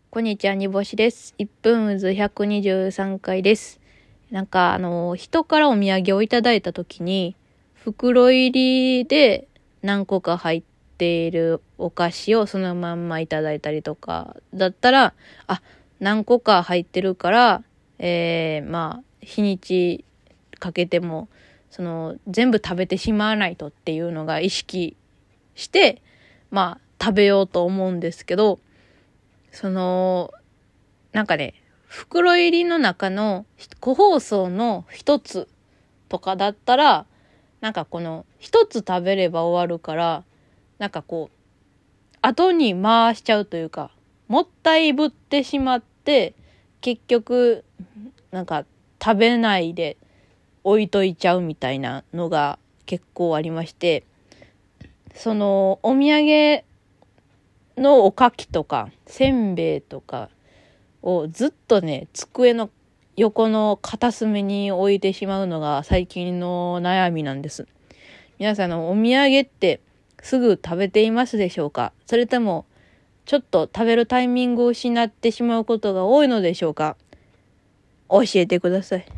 こんにちは、煮干しです。1分渦123回です。人からお土産をいただいたときに、袋入りで何個か入っているお菓子をそのまんまいただいたりとか、だったら、何個か入ってるから、日にちかけても、全部食べてしまわないとっていうのが意識して、食べようと思うんですけど、袋入りの中の個包装の一つとかだったら、この一つ食べれば終わるから、後に回しちゃうというか、もったいぶってしまって、結局、食べないで置いといちゃうみたいなのが結構ありまして、お土産のおかきとかせんべいとかをずっとね、机の横の片隅に置いてしまうのが最近の悩みなんです。皆さんのお土産ってすぐ食べていますでしょうか？それともちょっと食べるタイミングを失ってしまうことが多いのでしょうか？教えてください。